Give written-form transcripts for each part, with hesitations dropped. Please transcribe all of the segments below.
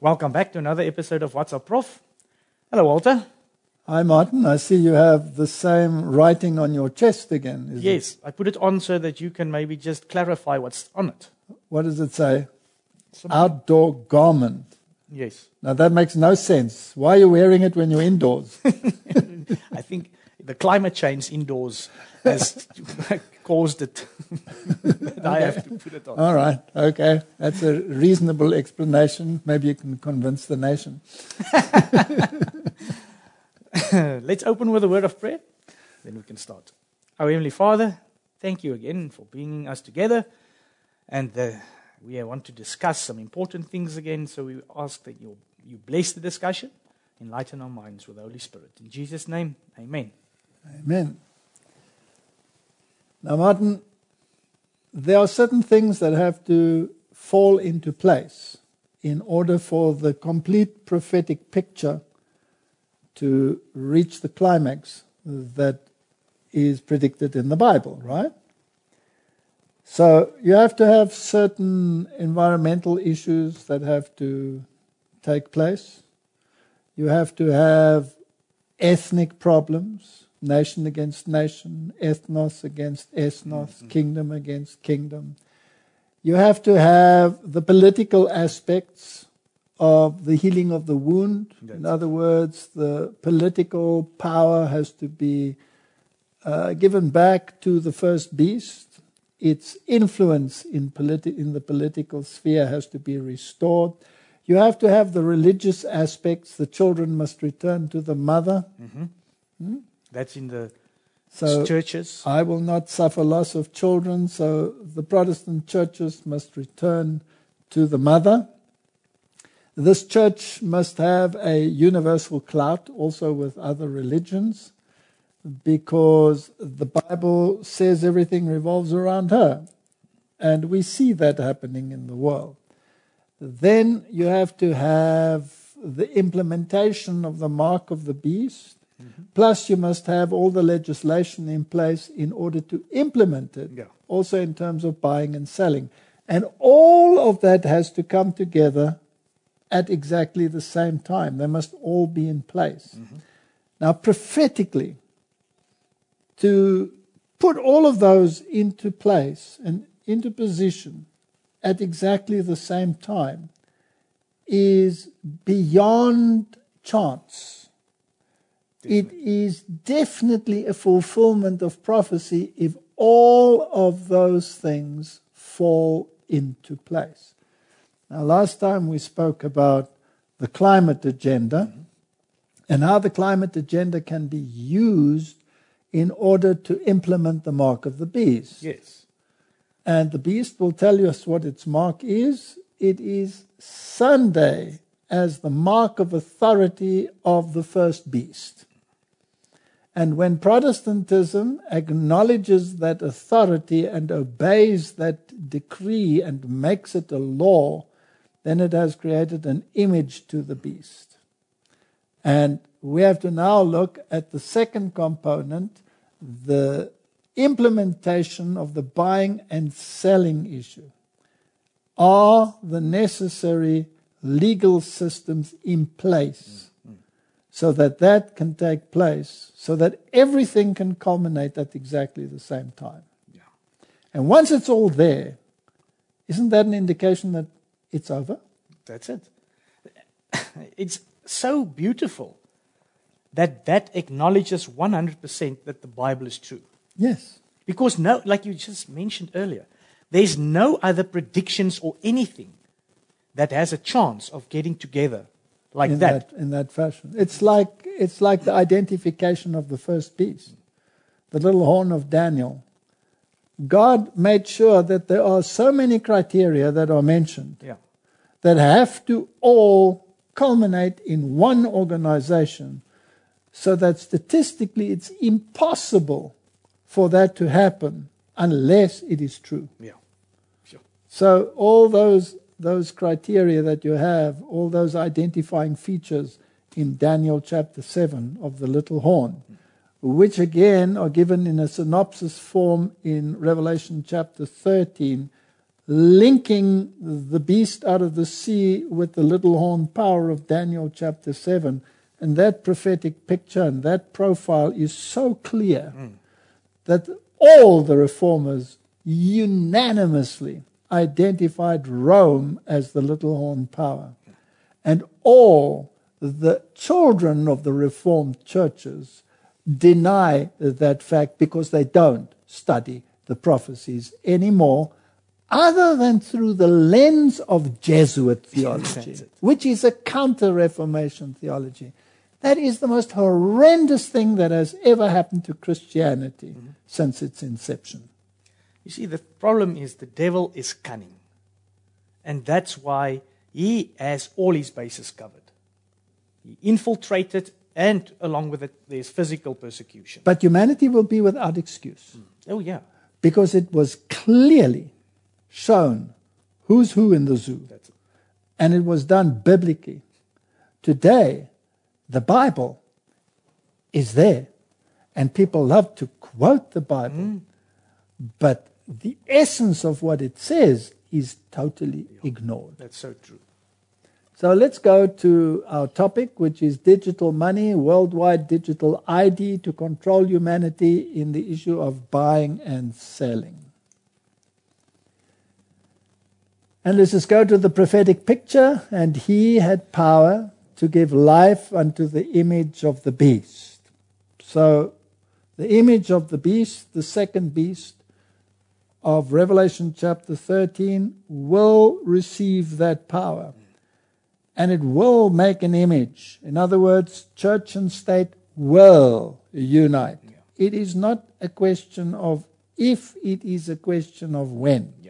Welcome back to another episode of What's Up, Prof. Hello, Walter. Hi, Martin. I see you have the same writing on your chest again. Yes, I put it on so that you can maybe just clarify what's on it. What does it say? Outdoor garment. Yes. Now, that makes no sense. Why are you wearing it when you're indoors? I think the climate change indoors has caused it. I have to put it on. All right. Okay. That's a reasonable explanation. Maybe you can convince the nation. Let's open with a word of prayer, then we can start. Our Heavenly Father, thank you again for bringing us together. And we want to discuss some important things again, so we ask that you bless the discussion, enlighten our minds with the Holy Spirit. In Jesus' name, amen. Amen. Now, Martin, there are certain things that have to fall into place in order for the complete prophetic picture to reach the climax that is predicted in the Bible, right? So you have to have certain environmental issues that have to take place. You have to have ethnic problems, nation against nation, ethnos against ethnos, kingdom against kingdom. You have to have the political aspects of the healing of the wound. In other words, the political power has to be given back to the first beast. Its influence in the political sphere has to be restored. You have to have the religious aspects. The children must return to the mother. Mm-hmm. That's in the So churches. I will not suffer loss of children. So the Protestant churches must return to the mother. This church must have a universal clout also with other religions, because the Bible says everything revolves around her. And we see that happening in the world. Then you have to have the implementation of the mark of the beast. Mm-hmm. Plus you must have all the legislation in place in order to implement it, also in terms of buying and selling. And all of that has to come together at exactly the same time. They must all be in place. Mm-hmm. Now, prophetically, to put all of those into place and into position at exactly the same time is beyond chance. It is definitely a fulfillment of prophecy if all of those things fall into place. Now, last time we spoke about the climate agenda and how the climate agenda can be used in order to implement the mark of the beast. Yes. And the beast will tell us what its mark is. It is Sunday as the mark of authority of the first beast. And when Protestantism acknowledges that authority and obeys that decree and makes it a law, then it has created an image to the beast. And we have to now look at the second component, the implementation of the buying and selling issue. Are the necessary legal systems in place so that that can take place, so that everything can culminate at exactly the same time? Yeah. And once it's all there, isn't that an indication that it's over? That's it. It's so beautiful that acknowledges 100% that the Bible is true. Yes. Because like you just mentioned earlier, there's no other predictions or anything that has a chance of getting together like in that. In that fashion. It's like the identification of the first beast, the little horn of Daniel. God made sure that there are so many criteria that are mentioned that have to all culminate in one organization, so that statistically it's impossible for that to happen unless it is true. Yeah, sure. So all those criteria that you have, all those identifying features in Daniel chapter 7 of the little horn, which again are given in a synopsis form in Revelation chapter 13, linking the beast out of the sea with the little horn power of Daniel chapter 7. And that prophetic picture and that profile is so clear that all the reformers unanimously identified Rome as the little horn power. And all the children of the Reformed churches deny that fact because they don't study the prophecies anymore, other than through the lens of Jesuit theology, which is a counter-Reformation theology. That is the most horrendous thing that has ever happened to Christianity since its inception. You see, the problem is the devil is cunning. And that's why he has all his bases covered. He infiltrated, and along with it, there's physical persecution. But humanity will be without excuse. Oh, yeah. Because it was clearly shown who's who in the zoo. That's it. And it was done biblically. Today, the Bible is there. And people love to quote the Bible. But the essence of what it says is totally ignored. That's so true. So let's go to our topic, which is digital money, worldwide digital ID to control humanity in the issue of buying and selling. And let's just go to the prophetic picture. And he had power to give life unto the image of the beast. So the image of the beast, the second beast of Revelation chapter 13, will receive that power. And it will make an image. In other words, church and state will unite. Yeah. It is not a question of if, it is a question of when. Yeah.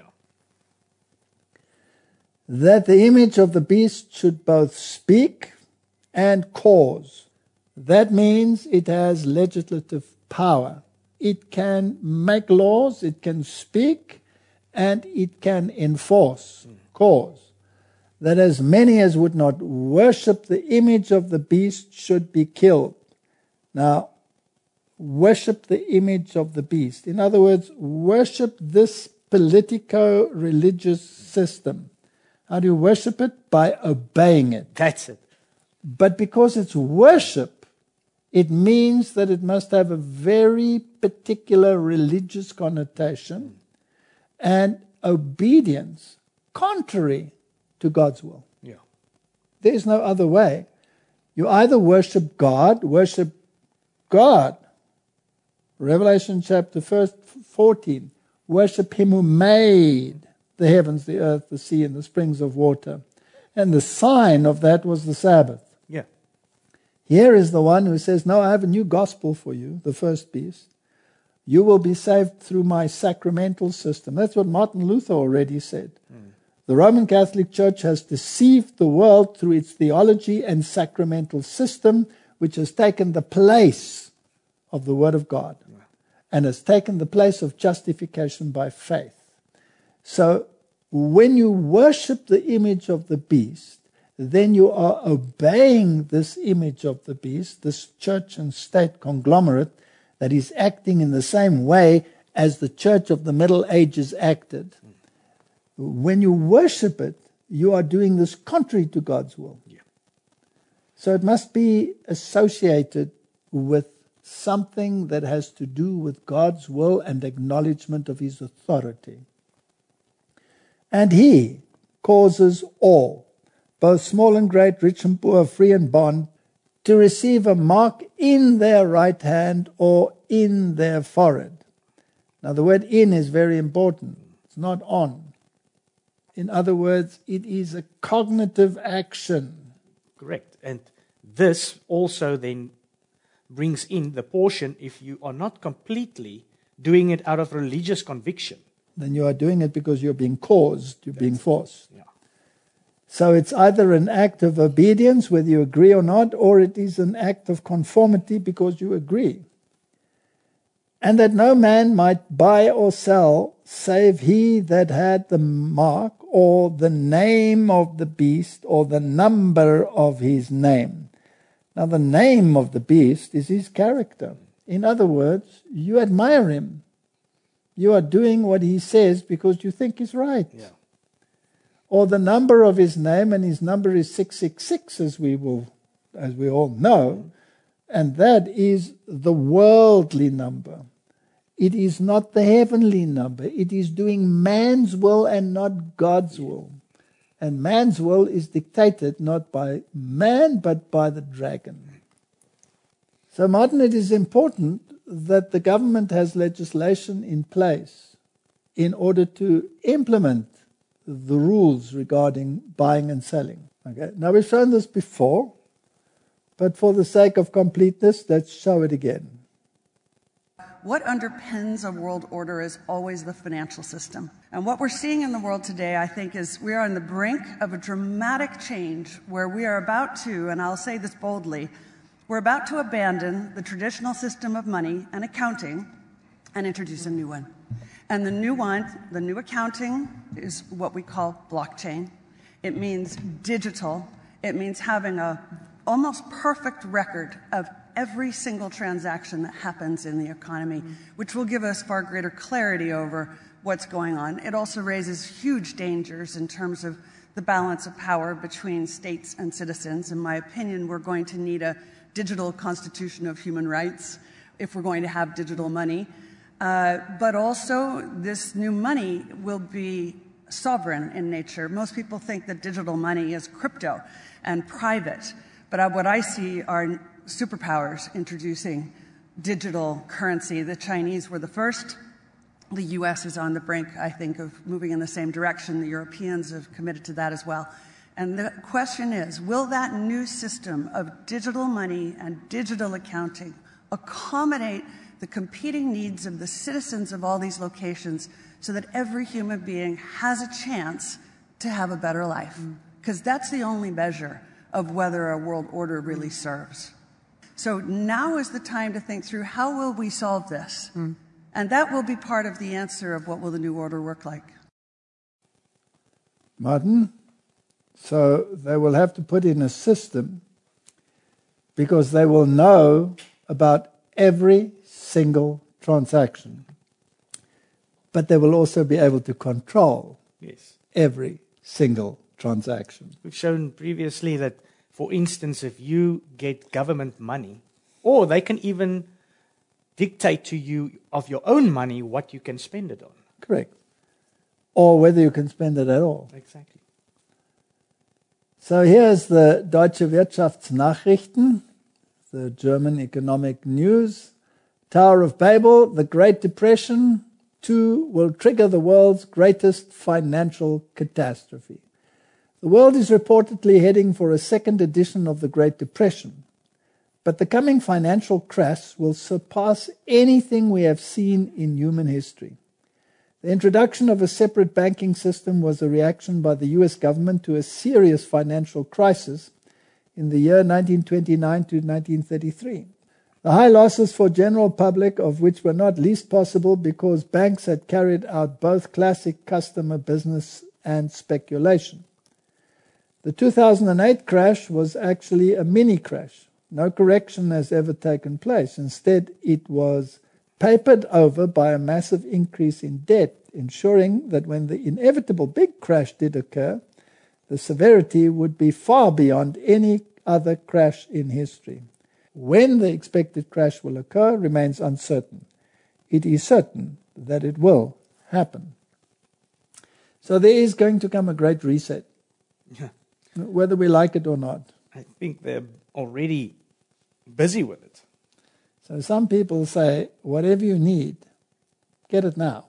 That the image of the beast should both speak and cause. That means it has legislative power. It can make laws, it can speak, and it can enforce, cause. That as many as would not worship the image of the beast should be killed. Now, worship the image of the beast. In other words, worship this politico-religious system. How do you worship it? By obeying it. That's it. But because it's worship, it means that it must have a very particular religious connotation and obedience contrary to God's will. Yeah. There is no other way. You either worship God. Revelation chapter 14. Worship him who made the heavens, the earth, the sea, and the springs of water. And the sign of that was the Sabbath. Yeah. Here is the one who says, no, I have a new gospel for you, the first beast. You will be saved through my sacramental system. That's what Martin Luther already said. The Roman Catholic Church has deceived the world through its theology and sacramental system, which has taken the place of the Word of God and has taken the place of justification by faith. So when you worship the image of the beast, then you are obeying this image of the beast, this church and state conglomerate that is acting in the same way as the church of the Middle Ages acted. When you worship it, you are doing this contrary to God's will. Yeah. So it must be associated with something that has to do with God's will and acknowledgement of his authority. And he causes all, both small and great, rich and poor, free and bond, to receive a mark in their right hand or in their forehead. Now the word in is very important. It's not on. In other words, it is a cognitive action. Correct. And this also then brings in the portion if you are not completely doing it out of religious conviction. Then you are doing it because you're being caused, you're being forced. Yeah. So it's either an act of obedience, whether you agree or not, or it is an act of conformity because you agree. And that no man might buy or sell, save he that had the mark, or the name of the beast, or the number of his name. Now the name of the beast is his character. In other words, you admire him. You are doing what he says because you think he's right. Yeah. Or the number of his name, and his number is 666, as we all know, and that is the worldly number. It is not the heavenly number. It is doing man's will and not God's will. And man's will is dictated not by man, but by the dragon. So, Martin, it is important that the government has legislation in place in order to implement the rules regarding buying and selling. Okay. Now, we've shown this before, but for the sake of completeness, let's show it again. What underpins a world order is always the financial system. And what we're seeing in the world today, I think, is we are on the brink of a dramatic change where we are about to, and I'll say this boldly, we're about to abandon the traditional system of money and accounting and introduce a new one. And the new accounting is what we call blockchain. It means digital. It means having a almost perfect record of every single transaction that happens in the economy, which will give us far greater clarity over what's going on. It also raises huge dangers in terms of the balance of power between states and citizens. In my opinion, we're going to need a digital constitution of human rights if we're going to have digital money. But also, this new money will be sovereign in nature. Most people think that digital money is crypto and private, but what I see are superpowers introducing digital currency. The Chinese were the first. The U.S. is on the brink, I think, of moving in the same direction. The Europeans have committed to that as well. And the question is, will that new system of digital money and digital accounting accommodate the competing needs of the citizens of all these locations so that every human being has a chance to have a better life? Because that's the only measure of whether a world order really serves. So now is the time to think through how will we solve this? And that will be part of the answer of what will the new order work like. Martin, so they will have to put in a system because they will know about every single transaction. But they will also be able to control every single transaction. We've shown previously that, for instance, if you get government money, or they can even dictate to you of your own money what you can spend it on. Correct. Or whether you can spend it at all. Exactly. So here's the Deutsche Wirtschaftsnachrichten, the German economic news. Tower of Babel, the Great Depression, too, will trigger the world's greatest financial catastrophe. The world is reportedly heading for a second edition of the Great Depression. But the coming financial crash will surpass anything we have seen in human history. The introduction of a separate banking system was a reaction by the US government to a serious financial crisis in the year 1929 to 1933. The high losses for general public, of which were not least possible because banks had carried out both classic customer business and speculation. The 2008 crash was actually a mini crash. No correction has ever taken place. Instead, it was papered over by a massive increase in debt, ensuring that when the inevitable big crash did occur, the severity would be far beyond any other crash in history. When the expected crash will occur remains uncertain. It is certain that it will happen. So there is going to come a great reset, whether we like it or not. I think they're already busy with it. So some people say, whatever you need, get it now.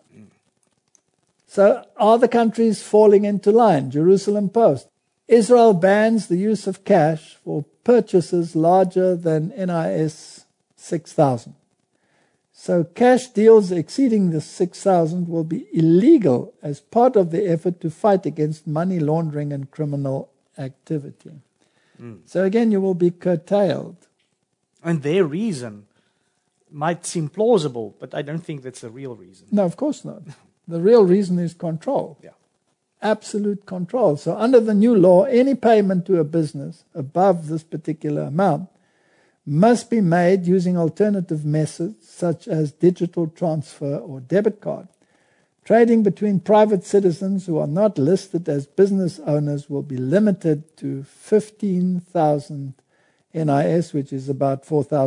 So are the countries falling into line? Jerusalem Post. Israel bans the use of cash for purchases larger than NIS 6,000. So cash deals exceeding the 6,000 will be illegal as part of the effort to fight against money laundering and criminal activity. So again, you will be curtailed. And their reason might seem plausible, but I don't think that's the real reason. No, of course not. The real reason is control. Yeah. Absolute control. So under the new law, any payment to a business above this particular amount must be made using alternative methods such as digital transfer or debit card. Trading between private citizens who are not listed as business owners will be limited to 15,000 NIS, which is about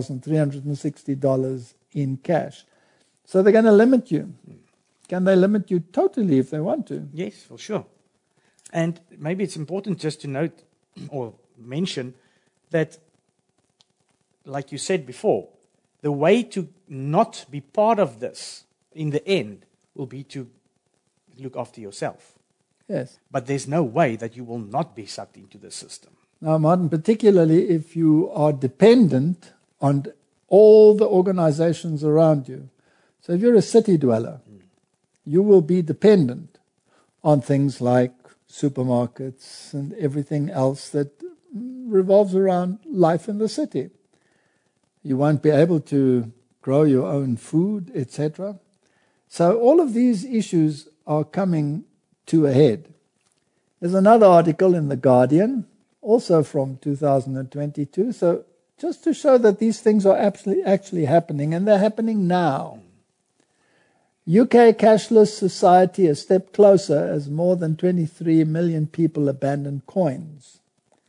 $4,360 in cash. So they're going to limit you. Can they limit you totally if they want to? Yes, for sure. And maybe it's important just to note or mention that, like you said before, the way to not be part of this in the end will be to look after yourself. Yes. But there's no way that you will not be sucked into the system. Now, Martin, particularly if you are dependent on all the organizations around you. So if you're a city dweller, you will be dependent on things like supermarkets and everything else that revolves around life in the city. You won't be able to grow your own food, etc. So all of these issues are coming to a head. There's another article in The Guardian, also from 2022. So just to show that these things are actually happening, and they're happening now. UK cashless society a step closer as more than 23 million people abandon coins.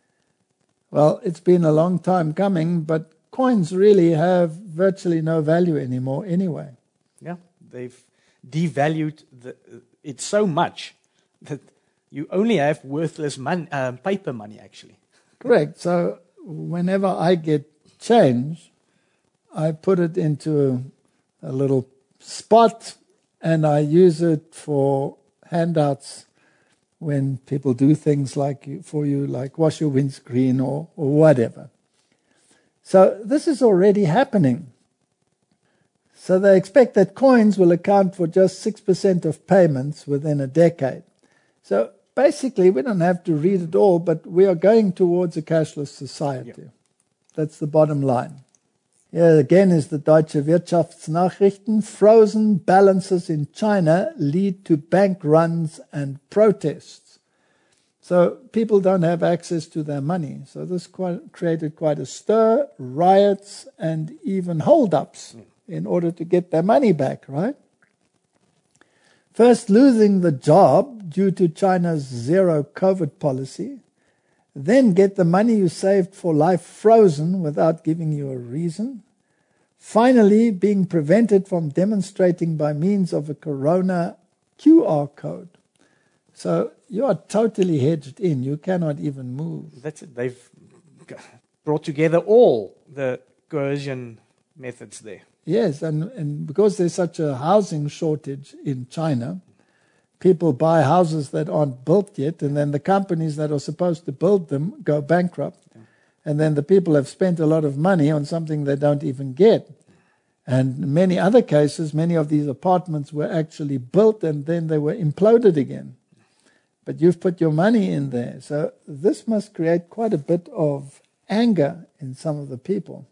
Well, it's been a long time coming, but coins really have virtually no value anymore anyway. Yeah, they've devalued it so much that you only have worthless paper money, actually. Correct. So whenever I get change, I put it into a little spot and I use it for handouts when people do things like for you, like wash your windscreen or whatever. So this is already happening. So they expect that coins will account for just 6% of payments within a decade. So basically, we don't have to read it all, but we are going towards a cashless society. Yeah. That's the bottom line. Here again is the Deutsche Wirtschaftsnachrichten. Frozen balances in China lead to bank runs and protests. So people don't have access to their money. So this created quite a stir, riots, and even hold-ups in order to get their money back, right? First losing the job due to China's zero COVID policy, then get the money you saved for life frozen without giving you a reason, finally being prevented from demonstrating by means of a corona QR code. So you are totally hedged in. You cannot even move. That's it. They've brought together all the coercion methods there. Yes, and because there's such a housing shortage in China, people buy houses that aren't built yet, and then the companies that are supposed to build them go bankrupt. Yeah. And then the people have spent a lot of money on something they don't even get. And in many other cases, many of these apartments were actually built and then they were imploded again. But you've put your money in there. So this must create quite a bit of anger in some of the people.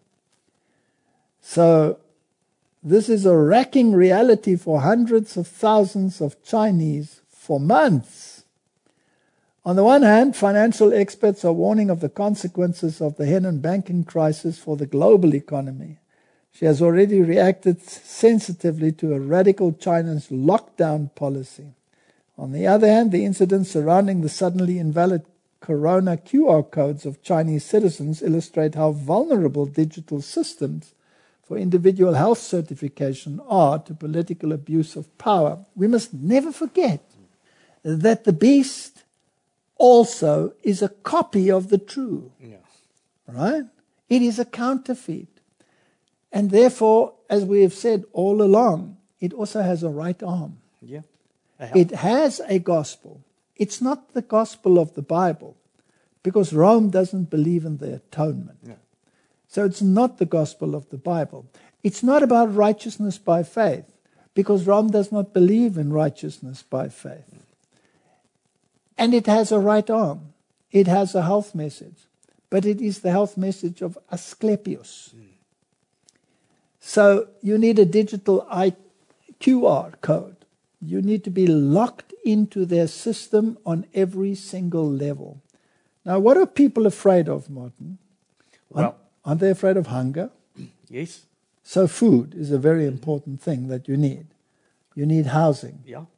So this is a racking reality for hundreds of thousands of Chinese for months. On the one hand, financial experts are warning of the consequences of the Henan banking crisis for the global economy. She has already reacted sensitively to a radical China's lockdown policy. On the other hand, the incidents surrounding the suddenly invalid corona QR codes of Chinese citizens illustrate how vulnerable digital systems for individual health certification are to political abuse of power. We must never forget that the beast also is a copy of the true. Yeah. Right? It is a counterfeit. And therefore, as we have said all along, it also has a right arm. Yeah. It has a gospel. It's not the gospel of the Bible, because Rome doesn't believe in the atonement. Yeah. So it's not the gospel of the Bible. It's not about righteousness by faith, because Rome does not believe in righteousness by faith. And it has a right arm. It has a health message. But it is the health message of Asclepius. So you need a digital QR code. You need to be locked into their system on every single level. Now, what are people afraid of, Martin? Well, aren't they afraid of hunger? Yes. So food is a very important thing that you need. You need housing. Yeah.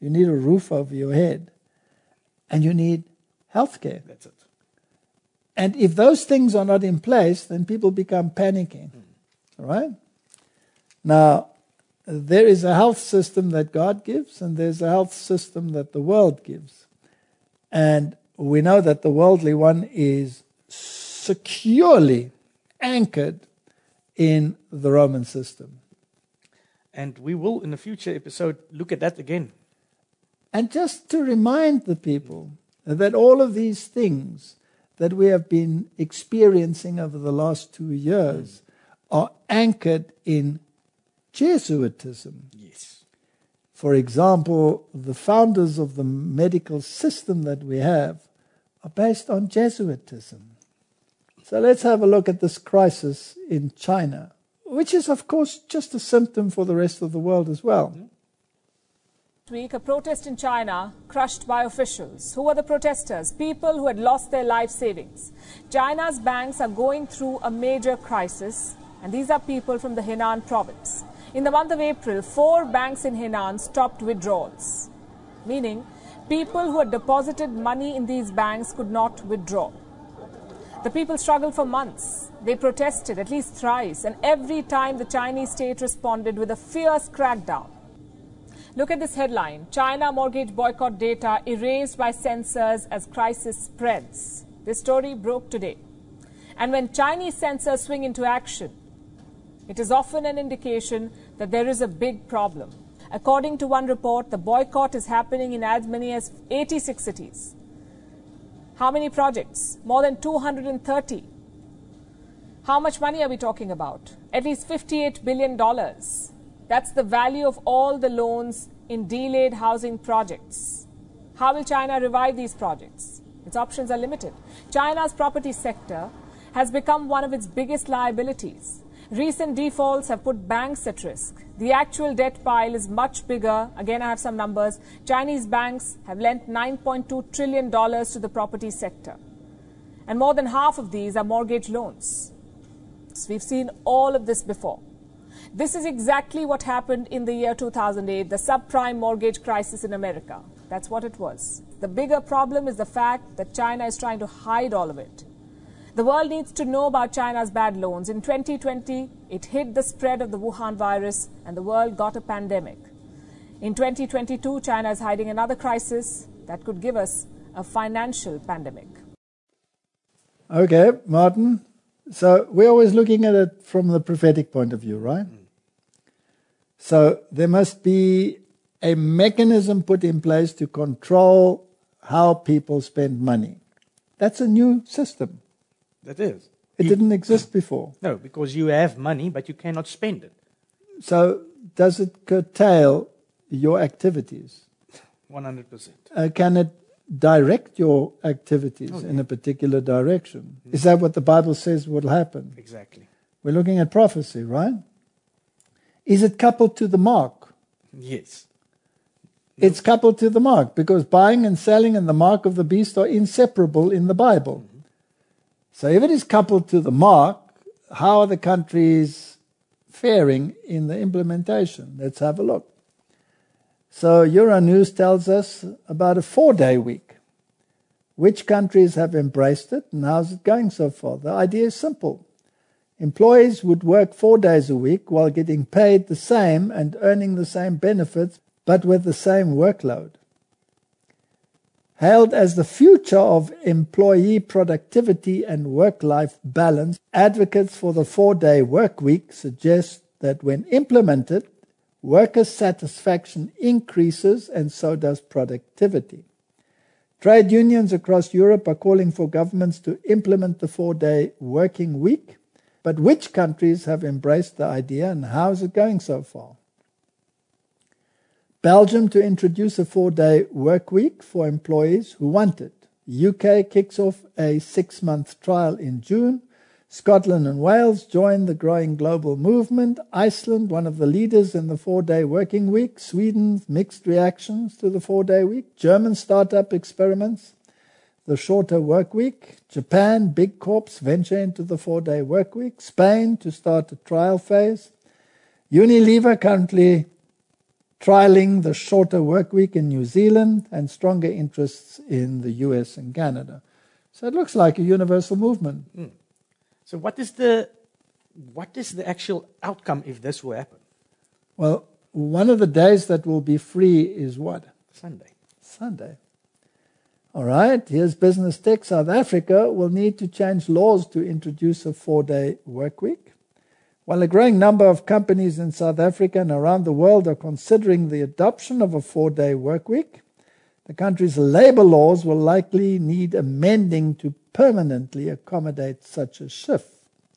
you need a roof over your head, and you need healthcare. That's it. And if those things are not in place, then people become panicking. All right? Now, there is a health system that God gives, and there's a health system that the world gives. And we know that the worldly one is securely anchored in the Roman system. And we will, in a future episode, look at that again. And just to remind the people that all of these things that we have been experiencing over the last 2 years are anchored in Jesuitism. Yes. For example, the founders of the medical system that we have are based on Jesuitism. So let's have a look at this crisis in China, which is, of course, just a symptom for the rest of the world as well. Last week, a protest in China crushed by officials. Who were the protesters? People who had lost their life savings. China's banks are going through a major crisis, and these are people from the Henan province. In the month of April, 4 banks in Henan stopped withdrawals, meaning people who had deposited money in these banks could not withdraw. The people struggled for months. They protested at least thrice, and every time the Chinese state responded with a fierce crackdown. Look at this headline: China mortgage boycott data erased by censors as crisis spreads. This story broke today. And when Chinese censors swing into action, it is often an indication that there is a big problem. According to one report, the boycott is happening in as many as 86 cities. How many projects? More than 230. How much money are we talking about? At least $58 billion. That's the value of all the loans in delayed housing projects. How will China revive these projects? Its options are limited. China's property sector has become one of its biggest liabilities. Recent defaults have put banks at risk. The actual debt pile is much bigger. Again, I have some numbers. Chinese banks have lent $9.2 trillion to the property sector. And more than half of these are mortgage loans. So we've seen all of this before. This is exactly what happened in the year 2008, the subprime mortgage crisis in America. That's what it was. The bigger problem is the fact that China is trying to hide all of it. The world needs to know about China's bad loans. In 2020, it hid the spread of the Wuhan virus, and the world got a pandemic. In 2022, China is hiding another crisis that could give us a financial pandemic. Okay, Martin. So we're always looking at it from the prophetic point of view, right? So there must be a mechanism put in place to control how people spend money. That's a new system. That is. It didn't exist before. No, because you have money, but you cannot spend it. So does it curtail your activities? 100%. Can it direct your activities in a particular direction? Is that what the Bible says will happen? Exactly. We're looking at prophecy, right? Is it coupled to the mark? Yes. It's coupled to the mark, because buying and selling and the mark of the beast are inseparable in the Bible. So if it is coupled to the mark, how are the countries faring in the implementation? Let's have a look. So Euronews tells us about a 4-day week. Which countries have embraced it, and how's it going so far? The idea is simple. Employees would work 4 days a week while getting paid the same and earning the same benefits, but with the same workload. Hailed as the future of employee productivity and work-life balance, advocates for the 4-day work week suggest that when implemented, worker satisfaction increases and so does productivity. Trade unions across Europe are calling for governments to implement the 4-day working week. But which countries have embraced the idea, and how is it going so far? Belgium to introduce a 4-day work week for employees who want it. UK kicks off a 6-month trial in June. Scotland and Wales join the growing global movement. Iceland, one of the leaders in the 4-day working week. Sweden, mixed reactions to the 4-day week. German startup experiments the shorter work week. Japan, big corps venture into the 4-day work week. Spain to start a trial phase. Unilever currently trialing the shorter work week in New Zealand, and stronger interests in the US and Canada. So it looks like a universal movement. So what is the actual outcome if this will happen? Well, one of the days that will be free is what? Sunday. Sunday. All right, here's Business Tech. South Africa will need to change laws to introduce a 4-day work week. While a growing number of companies in South Africa and around the world are considering the adoption of a 4-day work week, the country's labor laws will likely need amending to permanently accommodate such a shift.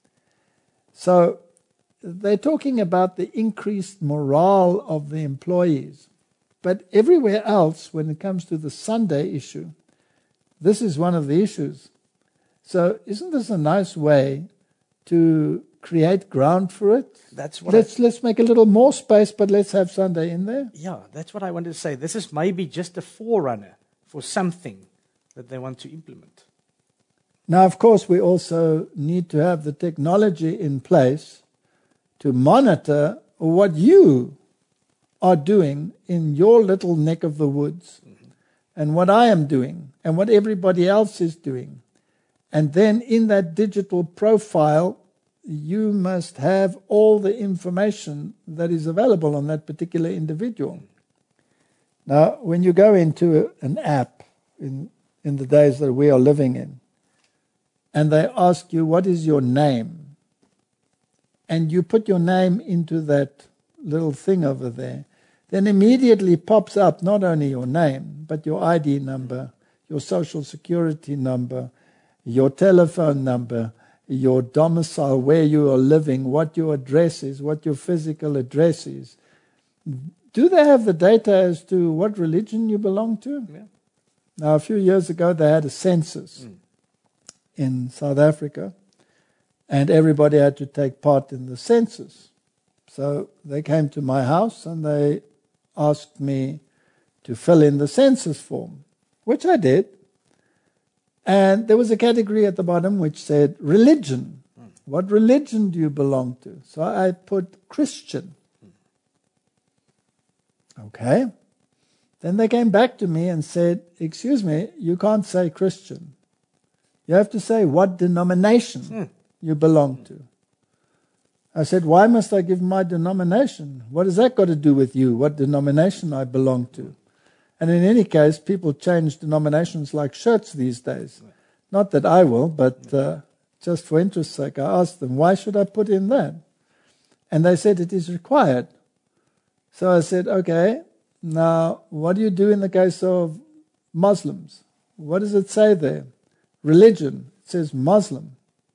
So they're talking about the increased morale of the employees. But everywhere else, when it comes to the Sunday issue, this is one of the issues. So isn't this a nice way to create ground for it? That's what Let's make a little more space, but let's have Sunday in there. Yeah, that's what I wanted to say. This is maybe just a forerunner for something that they want to implement. Now, of course, we also need to have the technology in place to monitor what you are doing in your little neck of the woods, and what I am doing, and what everybody else is doing. And then in that digital profile, you must have all the information that is available on that particular individual. Now, when you go into an app in the days that we are living in, and they ask you, what is your name? And you put your name into that little thing over there, then immediately pops up not only your name, but your ID number, your social security number, your telephone number, your domicile, where you are living, what your address is, what your physical address is. Do they have the data as to what religion you belong to? Yeah. Now, a few years ago, they had a census in South Africa, and everybody had to take part in the census. So they came to my house and they asked me to fill in the census form, which I did. And there was a category at the bottom which said religion. What religion do you belong to? So I put Christian. Okay. Then they came back to me and said, excuse me, you can't say Christian. You have to say what denomination you belong to. I said, why must I give my denomination? What has that got to do with you, what denomination I belong to? And in any case, people change denominations like shirts these days. Not that I will, but just for interest's sake, I asked them, why should I put in that? And they said, it is required. So I said, okay, now what do you do in the case of Muslims? What does it say there? Religion. It says Muslim.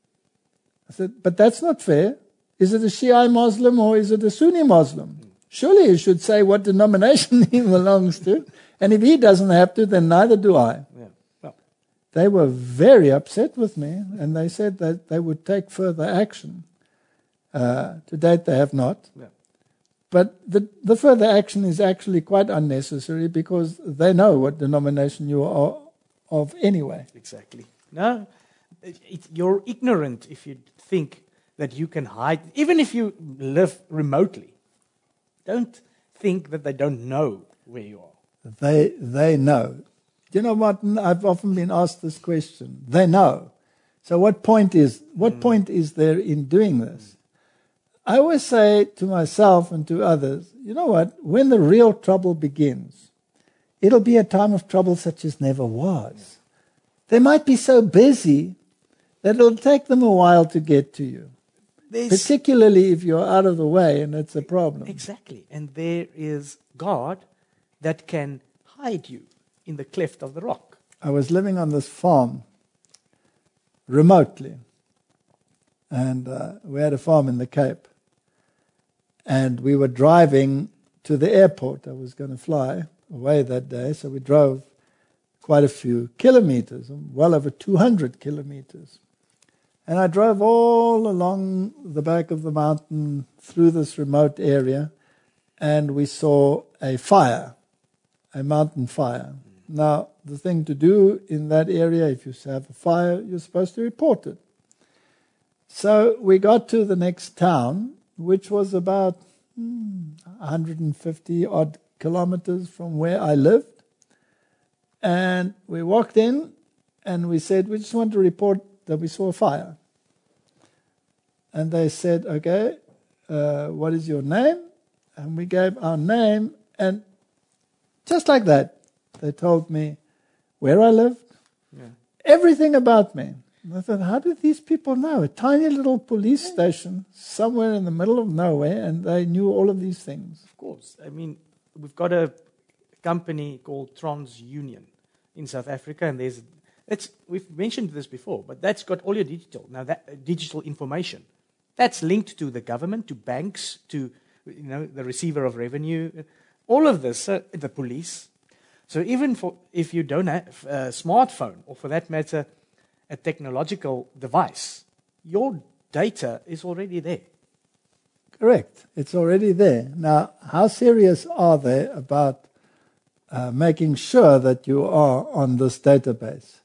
I said, but that's not fair. Is it a Shia Muslim or is it a Sunni Muslim? Surely you should say what denomination he belongs to. And if he doesn't have to, then neither do I. Yeah. Well, They were very upset with me, and they said that they would take further action. To date, they have not. yeah. But the further action is actually quite unnecessary because they know what denomination you are of anyway. Exactly. No, you're ignorant if you think that you can hide, even if you live remotely. Don't think that they don't know where you are. They know. You know what? I've often been asked this question. They know. So what point is there in doing this? I always say to myself and to others, you know what? When the real trouble begins, it'll be a time of trouble such as never was. They might be so busy that it'll take them a while to get to you. Particularly if you're out of the way and it's a problem. Exactly. And there is God that can hide you in the cleft of the rock. I was living on this farm remotely. And we had a farm in the Cape. And we were driving to the airport. I was going to fly away that day. So we drove quite a few kilometers, well over 200 kilometers. And I drove all along the back of the mountain through this remote area, and we saw a fire, a mountain fire. Now, the thing to do in that area, if you have a fire, you're supposed to report it. So we got to the next town, which was about 150 odd kilometers from where I lived. And we walked in and we said, we just want to report that we saw a fire. And they said, okay, what is your name? And we gave our name, and just like that, they told me where I lived, everything about me. And I thought, how did these people know? A tiny little police station somewhere in the middle of nowhere, and they knew all of these things. Of course. I mean, we've got a company called TransUnion in South Africa, and we've mentioned this before, but that's got all your digital information. That's linked to the government, to banks, to the receiver of revenue, all of this, the police. So even if you don't have a smartphone, or for that matter, a technological device, your data is already there. Correct. It's already there. Now, how serious are they about making sure that you are on this database?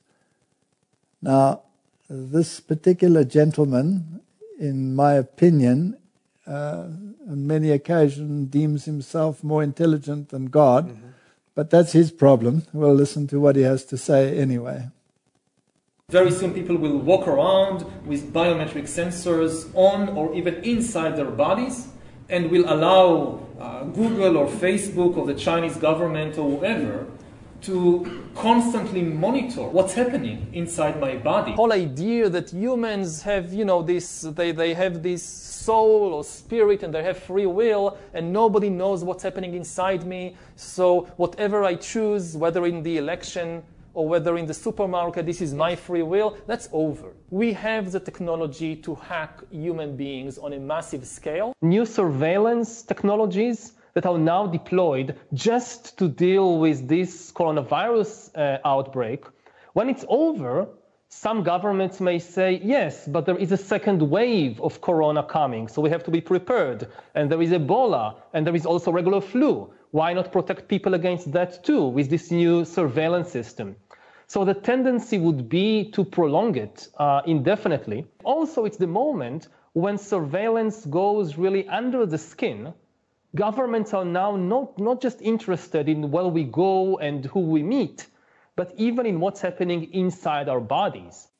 Now, this particular gentleman, in my opinion, on many occasions deems himself more intelligent than God, but that's his problem. We'll listen to what he has to say anyway. Very soon people will walk around with biometric sensors on or even inside their bodies, and will allow Google or Facebook or the Chinese government or whoever to constantly monitor what's happening inside my body. The whole idea that humans have, they have this soul or spirit and they have free will and nobody knows what's happening inside me. So whatever I choose, whether in the election or whether in the supermarket, this is my free will, that's over. We have the technology to hack human beings on a massive scale. New surveillance technologies that are now deployed just to deal with this coronavirus outbreak. When it's over, some governments may say, yes, but there is a second wave of corona coming, so we have to be prepared. And there is Ebola, and there is also regular flu. Why not protect people against that too with this new surveillance system? So the tendency would be to prolong it indefinitely. Also, it's the moment when surveillance goes really under the skin. Governments are now not just interested in where we go and who we meet, but even in what's happening inside our bodies.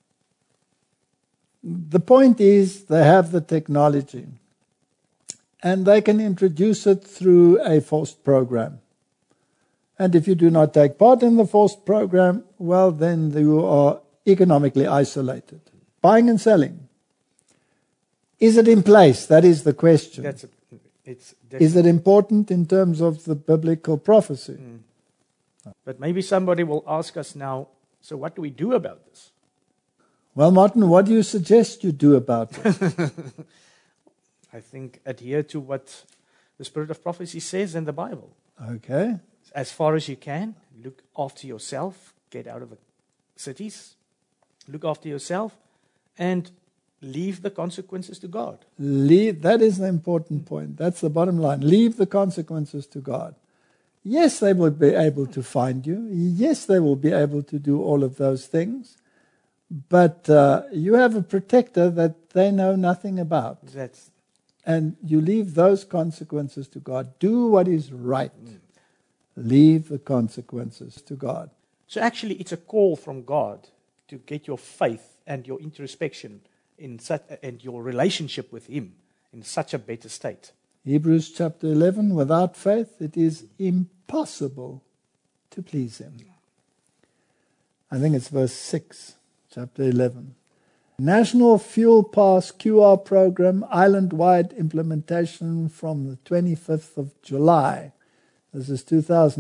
The point is they have the technology, and they can introduce it through a forced program. And if you do not take part in the forced program, well, then you are economically isolated. Buying and selling. Is it in place? That is the question. Is it important in terms of the biblical prophecy? But maybe somebody will ask us now, so what do we do about this? Well, Martin, what do you suggest you do about it? I think adhere to what the Spirit of Prophecy says in the Bible. Okay. As far as you can, look after yourself, get out of the cities, look after yourself, and leave the consequences to God. That is the important point. That's the bottom line. Leave the consequences to God. Yes, they will be able to find you. Yes, they will be able to do all of those things. But you have a protector that they know nothing about. And you leave those consequences to God. Do what is right. Leave the consequences to God. So actually, it's a call from God to get your faith and your introspection and your relationship with Him in such a better state. Hebrews chapter 11, without faith, it is impossible to please Him. I think it's verse 6, chapter 11. National Fuel Pass QR program, island-wide implementation from the 25th of July. This is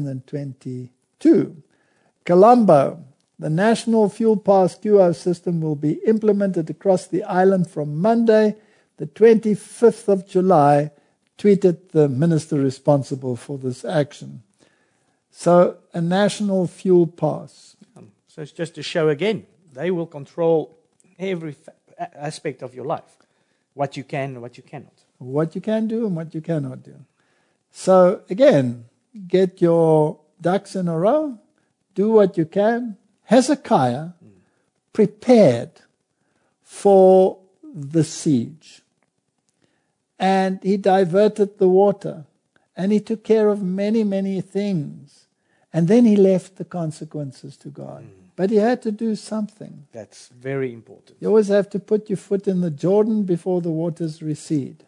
2022. Colombo, the National Fuel Pass QR system will be implemented across the island from Monday, the 25th of July, tweeted the minister responsible for this action. So, a national fuel pass. So it's just to show again, they will control every aspect of your life. What you can and what you cannot. What you can do and what you cannot do. So, again, get your ducks in a row. Do what you can. Hezekiah prepared for the siege. and he diverted the water, and he took care of many, many things. And then he left the consequences to God. But he had to do something. That's very important. You always have to put your foot in the Jordan before the waters recede.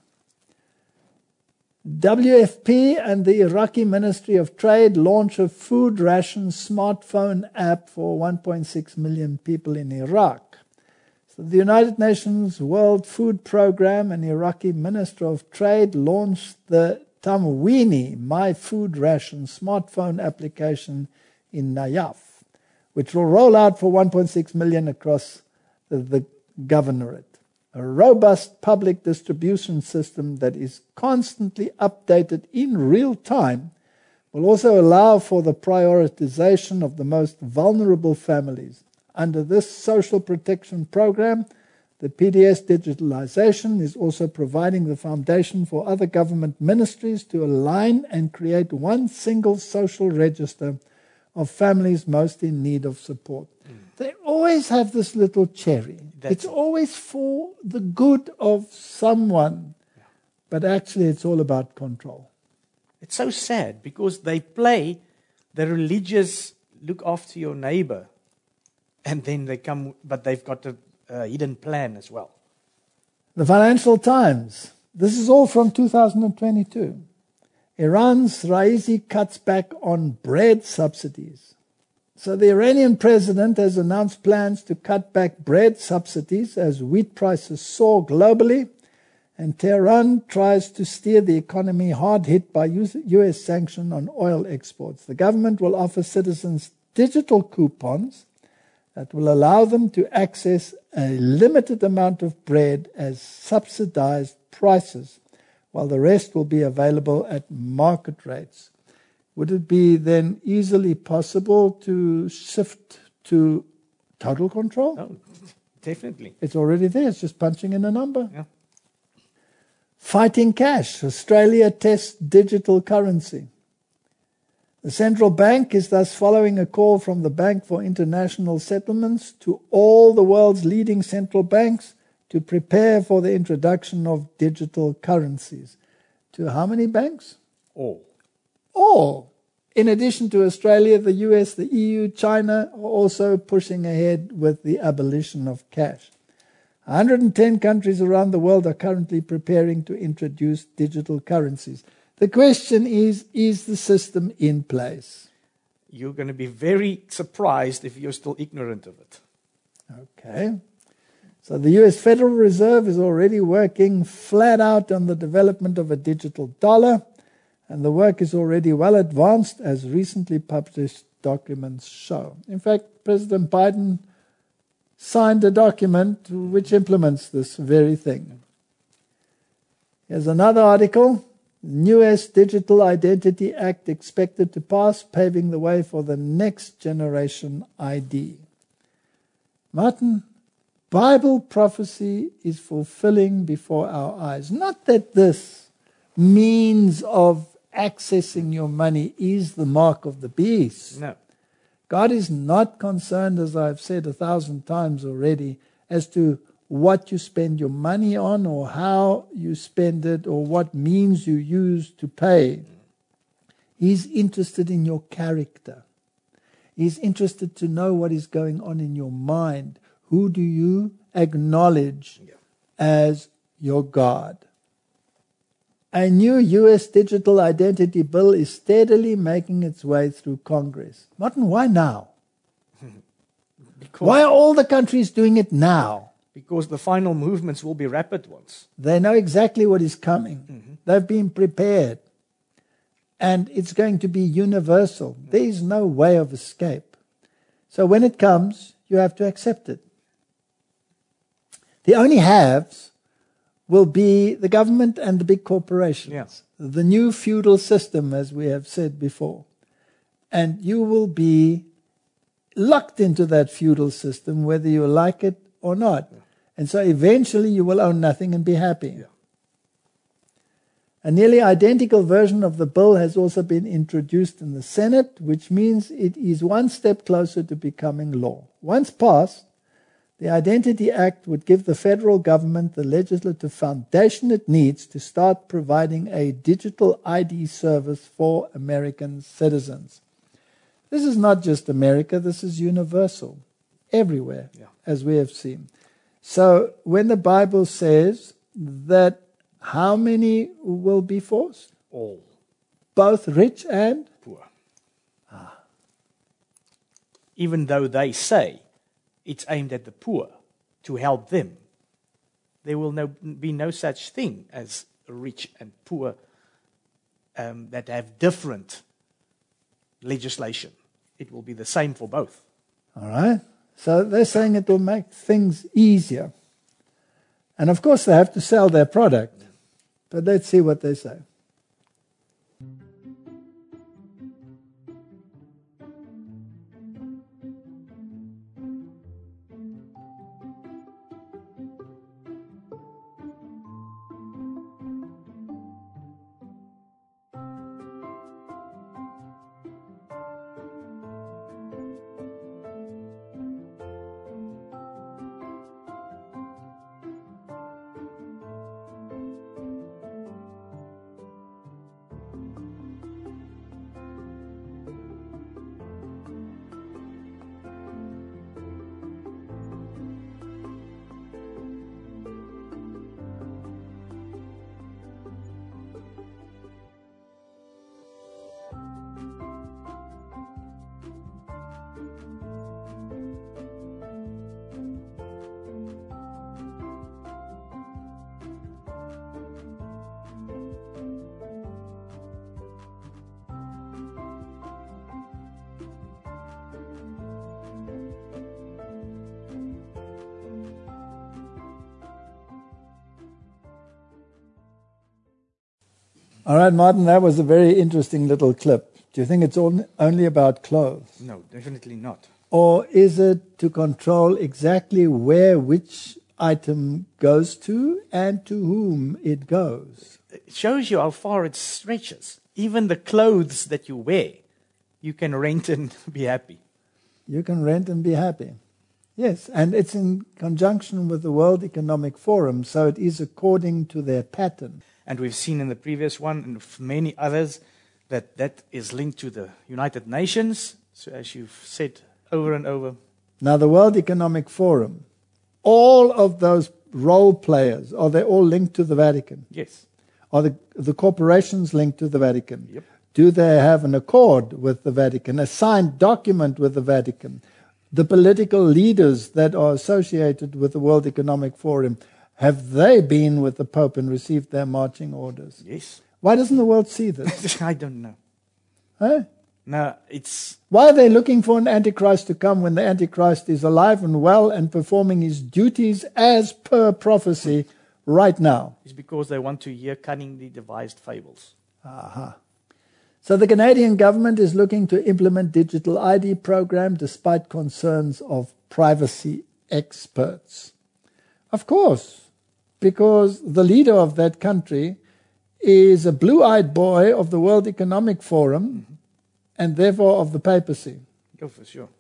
WFP and the Iraqi Ministry of Trade launch a food ration smartphone app for 1.6 million people in Iraq. So the United Nations World Food Programme and Iraqi Ministry of Trade launched the Tamwini My Food Ration smartphone application in Najaf, which will roll out for 1.6 million across the governorate. A robust public distribution system that is constantly updated in real time will also allow for the prioritization of the most vulnerable families. Under this social protection program, the PDS digitalization is also providing the foundation for other government ministries to align and create one single social register of families most in need of support. They always have this little cherry. It's always for the good of someone. But actually it's all about control. It's so sad because they play the religious look after your neighbor, and then they come, but they've got a hidden plan as well. The Financial Times. This is all from 2022. Iran's Raisi cuts back on bread subsidies. So the Iranian president has announced plans to cut back bread subsidies as wheat prices soar globally, and Tehran tries to steer the economy hard hit by US sanction on oil exports. The government will offer citizens digital coupons that will allow them to access a limited amount of bread as subsidized prices, while the rest will be available at market rates. Would it be then easily possible to shift to total control? Oh, definitely. It's already there. It's just punching in a number. Yeah. Fighting cash. Australia tests digital currency. The central bank is thus following a call from the Bank for International Settlements to all the world's leading central banks to prepare for the introduction of digital currencies. To how many banks? All. All. In addition to Australia, the US, the EU, China are also pushing ahead with the abolition of cash. 110 countries around the world are currently preparing to introduce digital currencies. The question is the system in place? You're going to be very surprised if you're still ignorant of it. Okay. So the US Federal Reserve is already working flat out on the development of a digital dollar, and the work is already well advanced, as recently published documents show. In fact, President Biden signed a document which implements this very thing. Here's another article. US Digital Identity Act expected to pass, paving the way for the next generation ID. Martin, Bible prophecy is fulfilling before our eyes. Not that this means of accessing your money is the mark of the beast. No. God is not concerned, as I've said 1,000 times already, as to what you spend your money on or how you spend it or what means you use to pay. He's interested in your character. He's interested to know what is going on in your mind. Who do you acknowledge as your God? A new U.S. digital identity bill is steadily making its way through Congress. Martin, why now? Why are all the countries doing it now? Because the final movements will be rapid ones. They know exactly what is coming. They've been prepared. And it's going to be universal. There is no way of escape. So when it comes, you have to accept it. The only haves will be the government and the big corporations. Yeah. The new feudal system, as we have said before. And you will be locked into that feudal system, whether you like it or not. Yeah. And so eventually you will own nothing and be happy. Yeah. A nearly identical version of the bill has also been introduced in the Senate, which means it is one step closer to becoming law. Once passed, The Identity Act would give the federal government the legislative foundation it needs to start providing a digital ID service for American citizens. This is not just America, this is universal, everywhere, as we have seen. So when the Bible says that how many will be forced? All. Both rich and Poor. Even though they say it's aimed at the poor to help them, there will be no such thing as rich and poor that have different legislation. It will be the same for both. All right? So they're saying it will make things easier. And of course they have to sell their product. But let's see what they say. All right, Martin, that was a very interesting little clip. Do you think it's only about clothes? No, definitely not. Or is it to control exactly where which item goes to and to whom it goes? It shows you how far it stretches. Even the clothes that you wear, you can rent and be happy. You can rent and be happy. Yes, and it's in conjunction with the World Economic Forum, so it is according to their pattern. And we've seen in the previous one and many others that is linked to the United Nations. So as you've said over and over. Now the World Economic Forum, all of those role players, are they all linked to the Vatican? Yes. Are the corporations linked to the Vatican? Yep. Do they have an accord with the Vatican, a signed document with the Vatican? The political leaders that are associated with the World Economic Forum, have they been with the Pope and received their marching orders? Yes. Why doesn't the world see this? I don't know. Huh? No, it's... Why are they looking for an Antichrist to come when the Antichrist is alive and well and performing his duties as per prophecy right now? It's because they want to hear cunningly devised fables. Aha. So the Canadian government is looking to implement digital ID program despite concerns of privacy experts. Of course, because the leader of that country is a blue-eyed boy of the World Economic Forum and therefore of the papacy. Oh, for sure.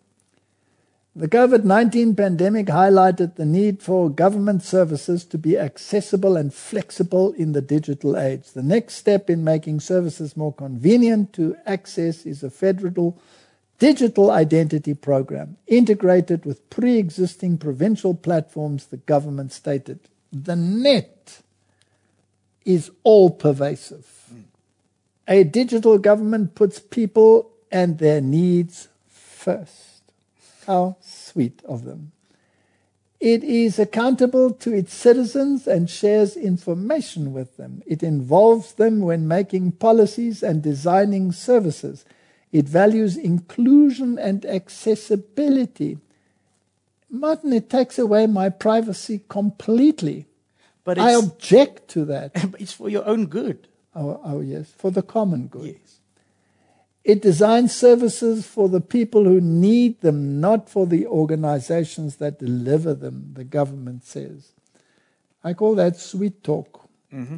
The COVID-19 pandemic highlighted the need for government services to be accessible and flexible in the digital age. The next step in making services more convenient to access is a federal digital identity program integrated with pre-existing provincial platforms, the government stated. The net is all-pervasive. A digital government puts people and their needs first. How sweet of them. It is accountable to its citizens and shares information with them. It involves them when making policies and designing services. It values inclusion and accessibility. Martin, it takes away my privacy completely. But I object to that. It's for your own good. Oh, yes, for the common good. Yes. It designs services for the people who need them, not for the organizations that deliver them, the government says. I call that sweet talk. Mm-hmm.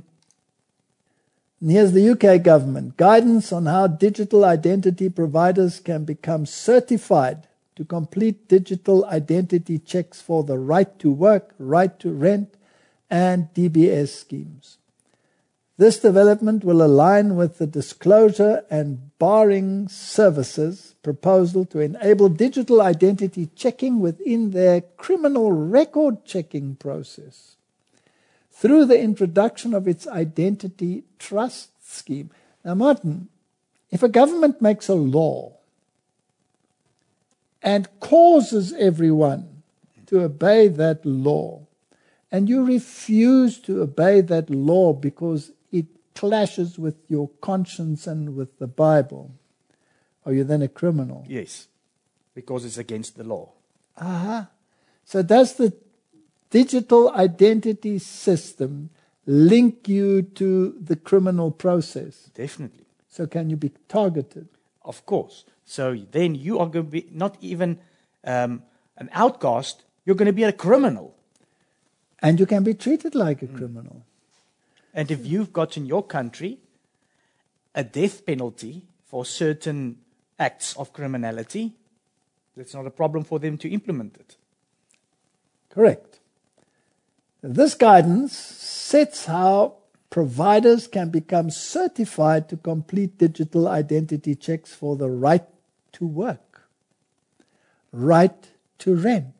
And here's the UK government. Guidance on how digital identity providers can become certified to to complete digital identity checks for the right to work, right to rent, and DBS schemes. This development will align with the disclosure and barring services proposal to enable digital identity checking within their criminal record checking process through the introduction of its identity trust scheme. Now, Martin, if a government makes a law and causes everyone to obey that law, and you refuse to obey that law because it clashes with your conscience and with the Bible, are you then a criminal? Yes, because it's against the law. So does the digital identity system link you to the criminal process? Definitely. So can you be targeted? Of course. So then you are going to be not even an outcast, you're going to be a criminal. And you can be treated like a criminal. And if you've got in your country a death penalty for certain acts of criminality, it's not a problem for them to implement it. Correct. This guidance sets how providers can become certified to complete digital identity checks for the right to work, right to rent.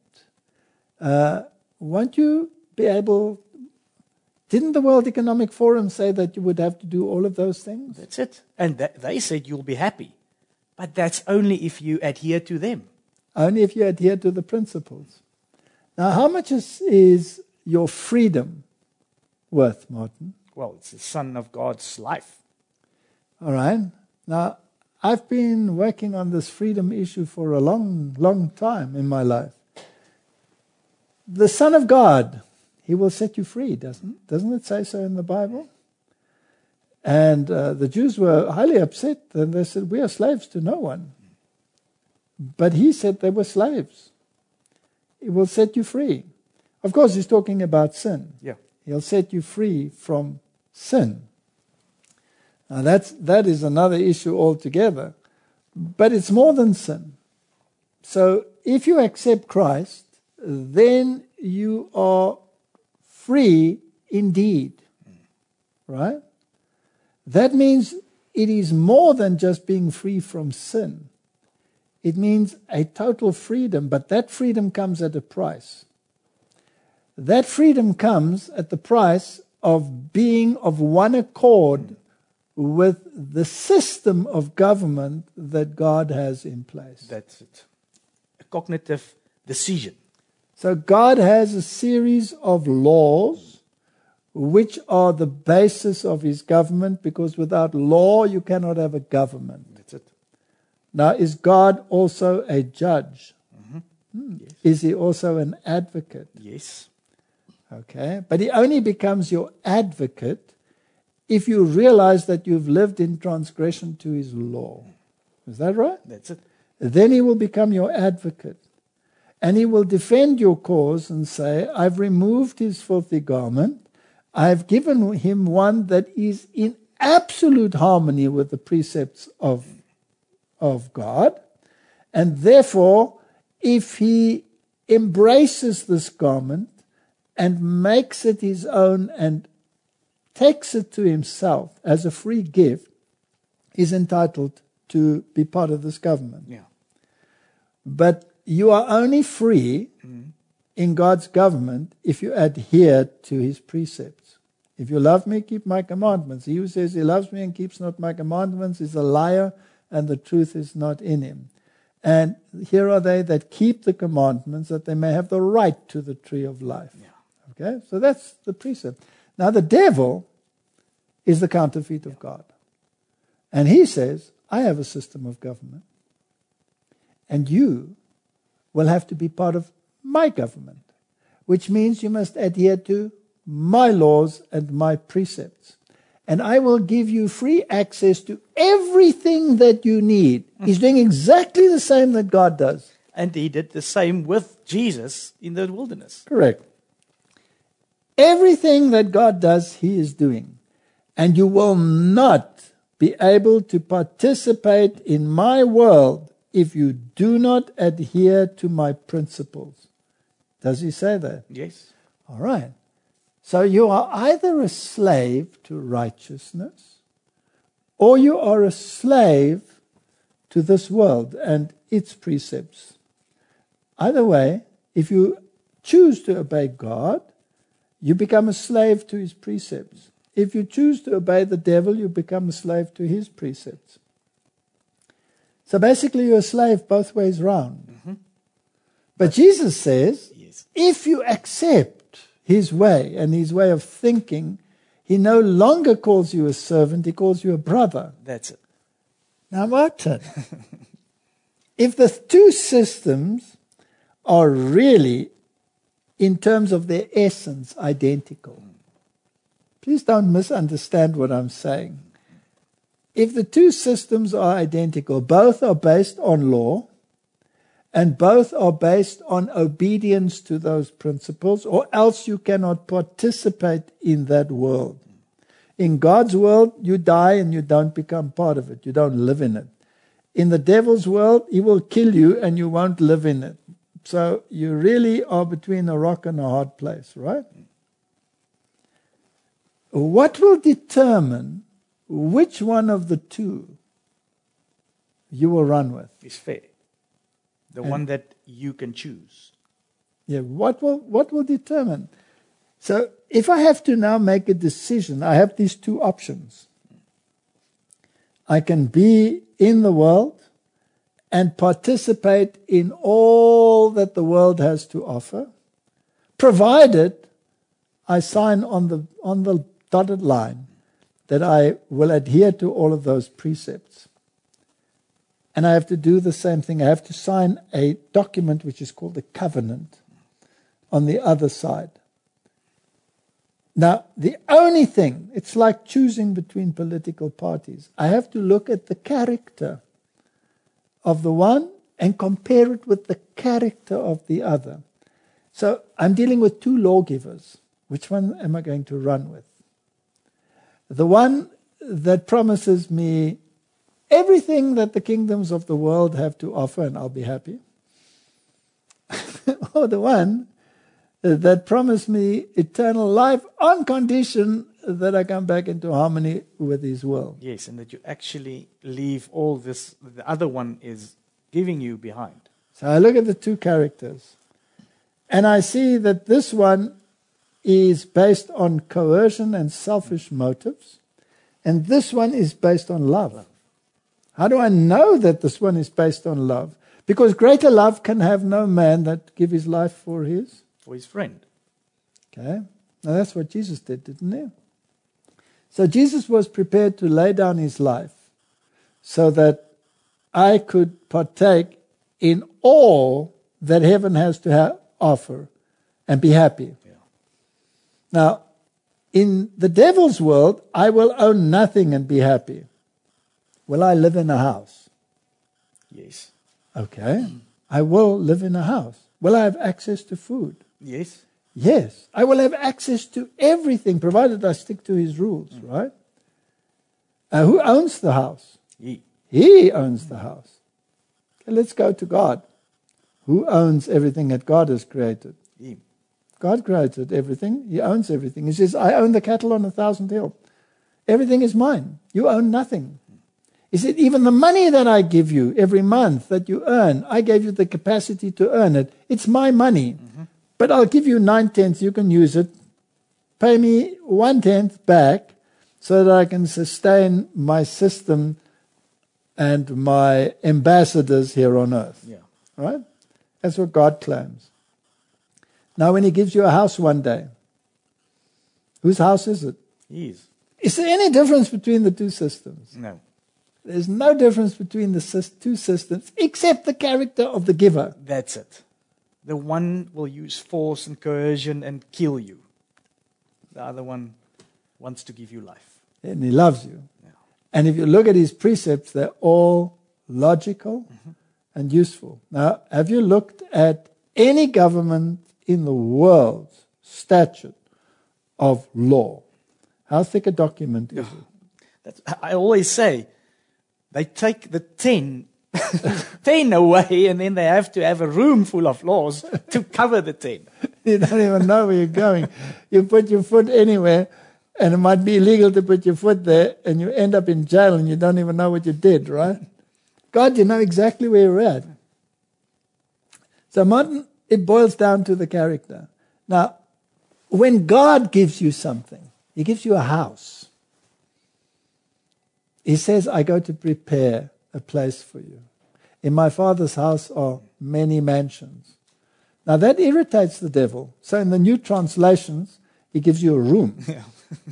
Won't you be able... Didn't the World Economic Forum say that you would have to do all of those things? That's it. And they said you'll be happy. But that's only if you adhere to them. Only if you adhere to the principles. Now, how much is your freedom worth, Martin? Well, it's the son of God's life. All right. Now, I've been working on this freedom issue for a long, long time in my life. The Son of God, He will set you free, doesn't it say so in the Bible? And the Jews were highly upset, and they said, we are slaves to no one. But He said they were slaves. He will set you free. Of course, He's talking about sin. Yeah. He'll set you free from sin. Now that is another issue altogether. But it's more than sin. So if you accept Christ, then you are free indeed. Right? That means it is more than just being free from sin. It means a total freedom, but that freedom comes at a price. That freedom comes at the price of being of one accord with the system of government that God has in place. That's it. A cognitive decision. So God has a series of laws which are the basis of His government, because without law you cannot have a government. That's it. Now, is God also a judge? Yes. Is He also an advocate? Yes. Okay, but He only becomes your advocate if you realize that you've lived in transgression to His law. Is that right? That's it. Then He will become your advocate. And He will defend your cause and say, I've removed his filthy garment. I've given him one that is in absolute harmony with the precepts of God. And therefore, if he embraces this garment and makes it his own and takes it to himself as a free gift, he's entitled to be part of this government. Yeah. But you are only free in God's government if you adhere to His precepts. If you love me, keep my commandments. He who says he loves me and keeps not my commandments is a liar, and the truth is not in him. And here are they that keep the commandments, that they may have the right to the tree of life. Yeah. Okay? So that's the precept. Now the devil is the counterfeit of God. And he says, I have a system of government. And you will have to be part of my government, which means you must adhere to my laws and my precepts. And I will give you free access to everything that you need. He's doing exactly the same that God does. And He did the same with Jesus in the wilderness. Correct. Everything that God does, He is doing. And you will not be able to participate in my world if you do not adhere to my principles. Does he say that? Yes. All right. So you are either a slave to righteousness, or you are a slave to this world and its precepts. Either way, if you choose to obey God, you become a slave to his precepts. If you choose to obey the devil, you become a slave to his precepts. So basically, you're a slave both ways round. Mm-hmm. But Jesus says, Yes. if you accept his way and his way of thinking, he no longer calls you a servant, he calls you a brother. That's it. Now, Martin, if the two systems are really, in terms of their essence, identical, please don't misunderstand what I'm saying. If the two systems are identical, both are based on law, and both are based on obedience to those principles, or else you cannot participate in that world. In God's world, you die and you don't become part of it. You don't live in it. In the devil's world, he will kill you and you won't live in it. So you really are between a rock and a hard place, right? What will determine which one of the two you will run with? It's fair. The one that you can choose. Yeah, what will determine? So if I have to now make a decision, I have these two options. I can be in the world and participate in all that the world has to offer, provided I sign on the dotted line that I will adhere to all of those precepts. And I have to do the same thing. I have to sign a document which is called a covenant on the other side. Now, the only thing, it's like choosing between political parties. I have to look at the character of the one and compare it with the character of the other. So I'm dealing with two lawgivers. Which one am I going to run with? The one that promises me everything that the kingdoms of the world have to offer and I'll be happy. Or the one that promised me eternal life on condition that I come back into harmony with his will. Yes, and that you actually leave all this, the other one is giving you behind. So I look at the two characters and I see that this one is based on coercion and selfish motives, and this one is based on love. How do I know that this one is based on love? Because greater love can have no man that give his life for his friend. Okay? Now that's what Jesus did, didn't he? So Jesus was prepared to lay down his life so that I could partake in all that heaven has to offer and be happy. Yeah. Now, in the devil's world, I will own nothing and be happy. Will I live in a house? Yes. Okay. I will live in a house. Will I have access to food? Yes. Yes. I will have access to everything, provided I stick to his rules, right? Who owns the house? He owns the house. Okay, let's go to God. Who owns everything that God has created? Him. God created everything. He owns everything. He says, I own the cattle on 1,000 hills. Everything is mine. You own nothing. He said, even the money that I give you every month that you earn, I gave you the capacity to earn it. It's my money. Mm-hmm. But I'll give you 9/10. You can use it. Pay me 1/10 back so that I can sustain my system and my ambassadors here on earth. Yeah. Right? That's what God claims. Now, when he gives you a house one day, whose house is it? His. Is there any difference between the two systems? No. There's no difference between the two systems except the character of the giver. That's it. The one will use force and coercion and kill you. The other one wants to give you life. And he loves you. Yeah. And if you look at his precepts, they're all logical and useful. Now, have you looked at any government in the world's statute of law? How thick a document is it? I always say, they take the 10 10 away, and then they have to have a room full of laws to cover the 10. You don't even know where you're going. You put your foot anywhere, and it might be illegal to put your foot there, and you end up in jail, and you don't even know what you did, right? God, you know exactly where you're at. So, Martin, it boils down to the character. Now, when God gives you something, He gives you a house. He says, I go to prepare a place for you. In my Father's house are many mansions. Now that irritates the devil. So in the new translations, he gives you a room. Yeah.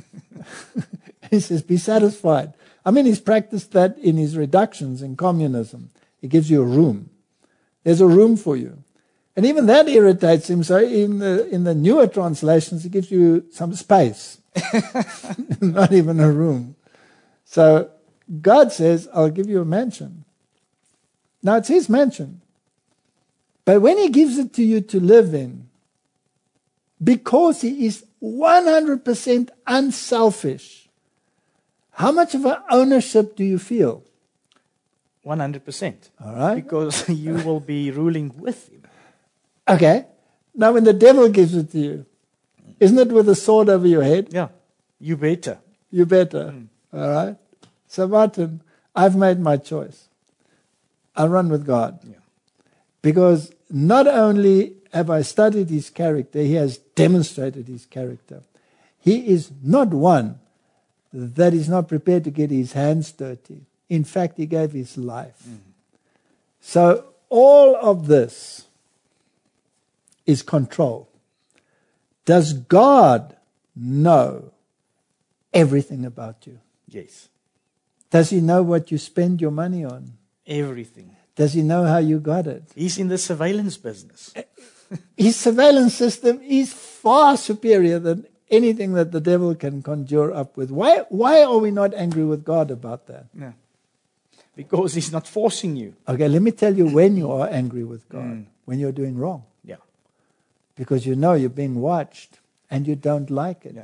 He says, be satisfied. I mean, he's practiced that in his reductions in communism. He gives you a room. There's a room for you. And even that irritates him. So in the newer translations, he gives you some space. Not even a room. So God says, I'll give you a mansion. Now it's his mansion. But when he gives it to you to live in, because he is 100% unselfish, how much of an ownership do you feel? 100%. All right. Because you will be ruling with him. Okay. Now when the devil gives it to you, isn't it with a sword over your head? Yeah. You better. You better. All right. So Martin, I've made my choice. I'll run with God. Yeah. Because not only have I studied his character, he has demonstrated his character. He is not one that is not prepared to get his hands dirty. In fact, he gave his life. So all of this is control. Does God know everything about you? Yes. Does he know what you spend your money on? Everything. Does he know how you got it? He's in the surveillance business. His surveillance system is far superior than anything that the devil can conjure up with. Why are we not angry with God about that? No. Because he's not forcing you. Okay, let me tell you when you are angry with God. When you're doing wrong. Yeah. Because you know you're being watched and you don't like it. Yeah.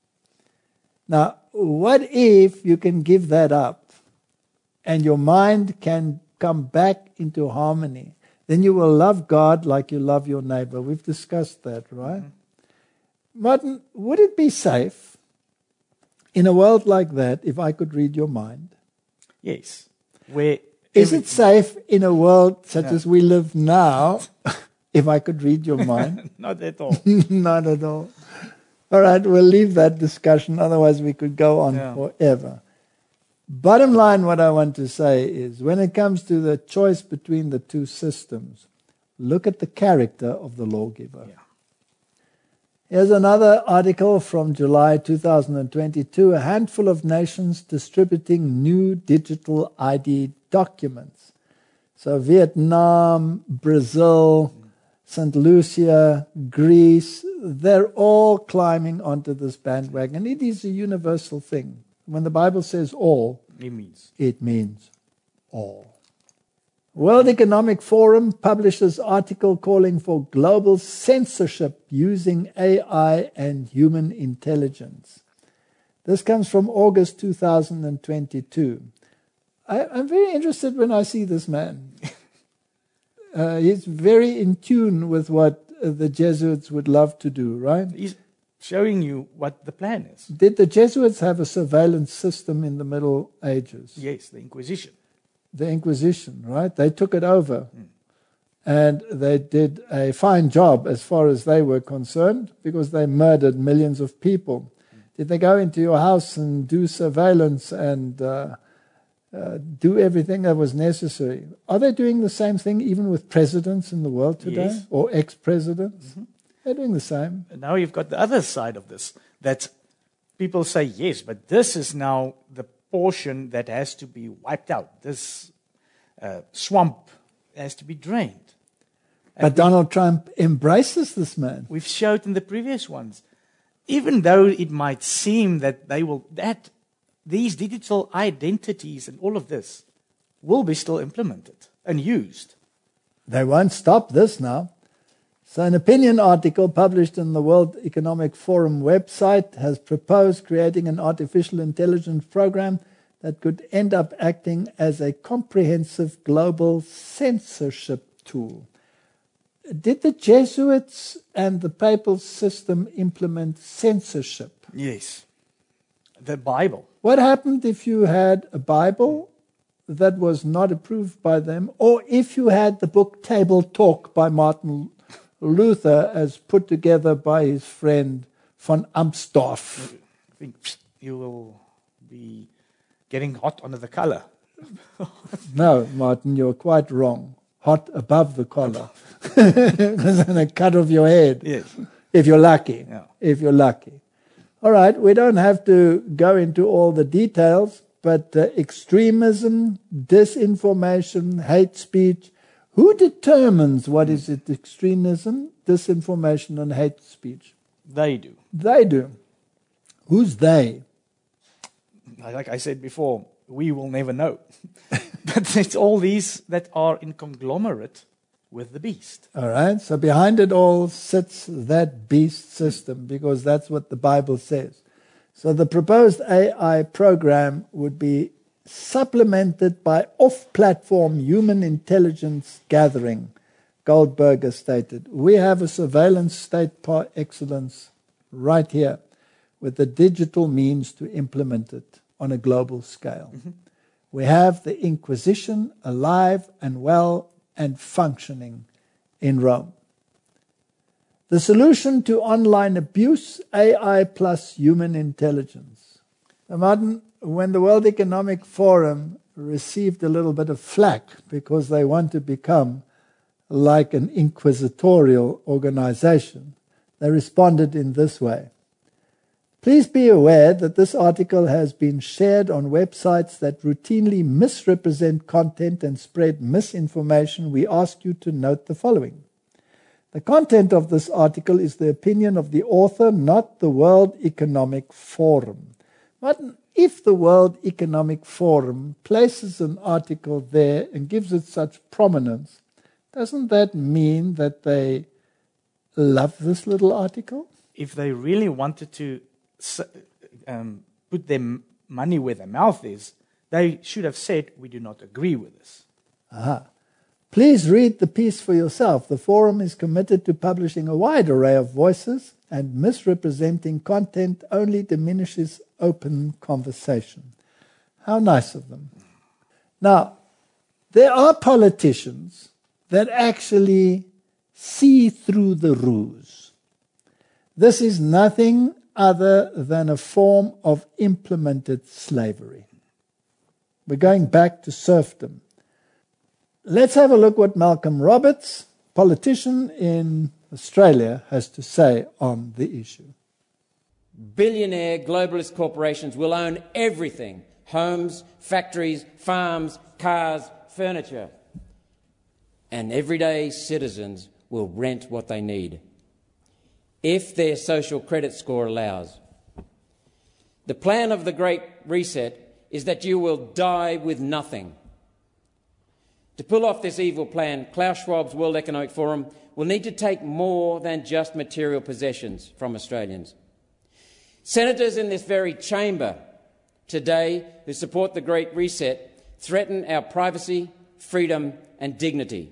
Now, what if you can give that up and your mind can come back into harmony? Then you will love God like you love your neighbor. We've discussed that, right? Martin, would it be safe in a world like that if I could read your mind? Yes. Where Is it safe in a world such as we live now if I could read your mind? Not at all. Not at all. All right, we'll leave that discussion. Otherwise, we could go on forever. Bottom line, what I want to say is, when it comes to the choice between the two systems, look at the character of the lawgiver. Yeah. Here's another article from July 2022. A handful of nations distributing new digital ID documents. So Vietnam, Brazil, St. Lucia, Greece, they're all climbing onto this bandwagon. It is a universal thing. When the Bible says all, it means all. World Economic Forum publishes article calling for global censorship using AI and human intelligence. This comes from August 2022. I'm very interested when I see this man. He's very in tune with what the Jesuits would love to do, right? He's showing you what the plan is. Did the Jesuits have a surveillance system in the Middle Ages? Yes, the Inquisition. The Inquisition, right? They took it over. And they did a fine job as far as they were concerned because they murdered millions of people. Did they go into your house and do surveillance and do everything that was necessary? Are they doing the same thing even with presidents in the world today? Yes. Or ex-presidents? They're doing the same. And now you've got the other side of this, that people say, yes, but this is now the portion that has to be wiped out. This swamp has to be drained. But Donald Trump embraces this man. We've showed in the previous ones, even though it might seem that these digital identities and all of this will be still implemented and used. They won't stop this now. So an opinion article published in the World Economic Forum website has proposed creating an artificial intelligence program that could end up acting as a comprehensive global censorship tool. Did the Jesuits and the papal system implement censorship? Yes. The Bible. What happened if you had a Bible that was not approved by them, or if you had the book Table Talk by Martin Luther as put together by his friend von Amsdorf? I think you will be getting hot under the collar. No, Martin, you're quite wrong. Hot above the collar. Because then a cut off your head. Yes. If you're lucky. Yeah. If you're lucky. All right, we don't have to go into all the details, but extremism, disinformation, hate speech. Who determines what is it? Extremism, disinformation, and hate speech? They do. They do. Who's they? Like I said before, we will never know. But it's all these that are in conglomerate with the beast. All right, so behind it all sits that beast system, because that's what the Bible says. So the proposed AI program would be supplemented by off-platform human intelligence gathering, Goldberger stated. We have a surveillance state par excellence right here with the digital means to implement it on a global scale. Mm-hmm. We have the Inquisition alive and well and functioning in Rome. The solution to online abuse, AI plus human intelligence. Now, Martin, when the World Economic Forum received a little bit of flack because they want to become like an inquisitorial organization, they responded in this way. Please be aware that this article has been shared on websites that routinely misrepresent content and spread misinformation. We ask you to note the following. The content of this article is the opinion of the author, not the World Economic Forum. But if the World Economic Forum places an article there and gives it such prominence, doesn't that mean that they love this little article? If they really wanted to put their money where their mouth is, they should have said, we do not agree with this. Aha. Please read the piece for yourself. The forum is committed to publishing a wide array of voices, and misrepresenting content only diminishes open conversation. How nice of them. Now, there are politicians that actually see through the ruse. This is nothing other than a form of implemented slavery. We're going back to serfdom. Let's have a look what Malcolm Roberts, politician in Australia, has to say on the issue. Billionaire globalist corporations will own everything: homes, factories, farms, cars, furniture. And everyday citizens will rent what they need, if their social credit score allows. The plan of the Great Reset is that you will die with nothing. To pull off this evil plan, Klaus Schwab's World Economic Forum will need to take more than just material possessions from Australians. Senators in this very chamber today who support the Great Reset threaten our privacy, freedom and dignity.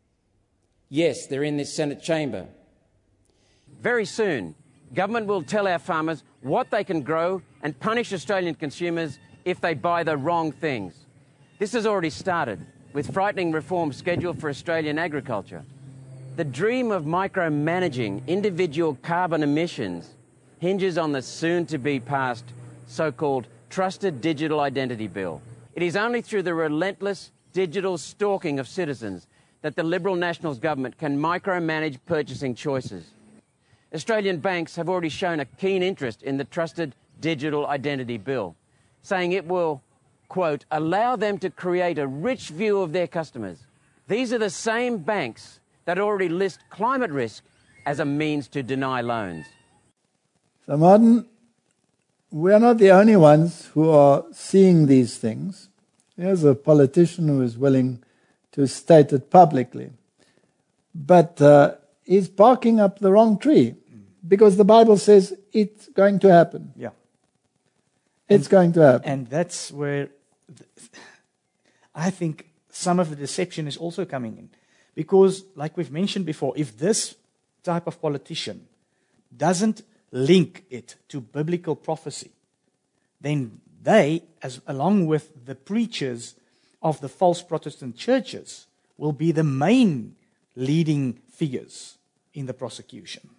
Yes, they're in this Senate chamber. Very soon, government will tell our farmers what they can grow and punish Australian consumers if they buy the wrong things. This has already started, with frightening reforms scheduled for Australian agriculture. The dream of micromanaging individual carbon emissions hinges on the soon-to-be-passed so-called Trusted Digital Identity Bill. It is only through the relentless digital stalking of citizens that the Liberal Nationals government can micromanage purchasing choices. Australian banks have already shown a keen interest in the Trusted Digital Identity Bill, saying it will, quote, allow them to create a rich view of their customers. These are the same banks that already list climate risk as a means to deny loans. So, Martin, we're not the only ones who are seeing these things. Here's a politician who is willing to state it publicly. But he's barking up the wrong tree, because the Bible says it's going to happen. Yeah. It's going to happen. And that's where I think some of the deception is also coming in. Because, like we've mentioned before, if this type of politician doesn't link it to biblical prophecy, then they, along with the preachers of the false Protestant churches, will be the main leading figures in the prosecution.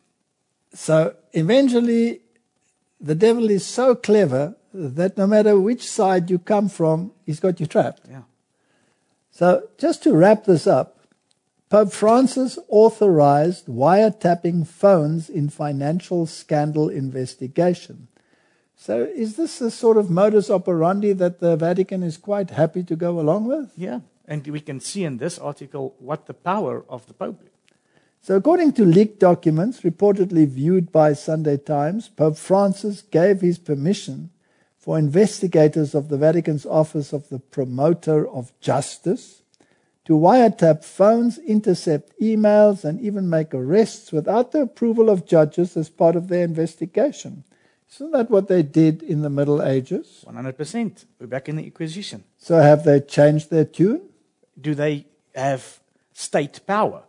So eventually, the devil is so clever that no matter which side you come from, he's got you trapped. Yeah. So just to wrap this up, Pope Francis authorized wiretapping phones in financial scandal investigation. So is this a sort of modus operandi that the Vatican is quite happy to go along with? Yeah, and we can see in this article what the power of the Pope is. So according to leaked documents reportedly viewed by Sunday Times, Pope Francis gave his permission for investigators of the Vatican's Office of the Promoter of Justice to wiretap phones, intercept emails, and even make arrests without the approval of judges as part of their investigation. Isn't that what they did in the Middle Ages? 100%. We're back in the Inquisition. So have they changed their tune? Do they have state power?